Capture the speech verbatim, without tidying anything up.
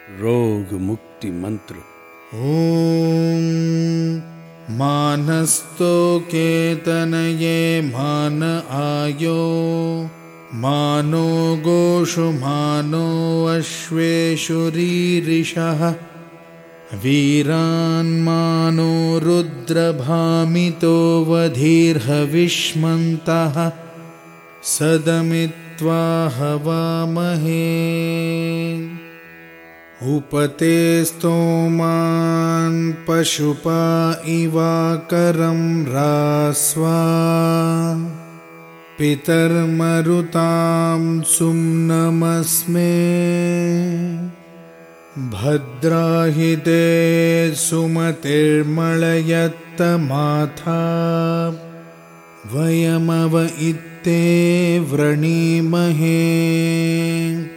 रोग मुक्ति मंत्र। ओम मानस्तो केतनये मान आयो मानो गोषु मानो अश्वेषु रीरिषः वीरान्मानो रुद्रभामितो वधीर्हविष्मन्तः सदमित्वा हवामहे उपते स्तोमान् पशुपा इवाकरं रास्वा पितर्मरुतां सुम्नमस्मे भद्राहिते सुमतिर्मलयत्तमाथा वयमव इत्ते व्रणीमहे।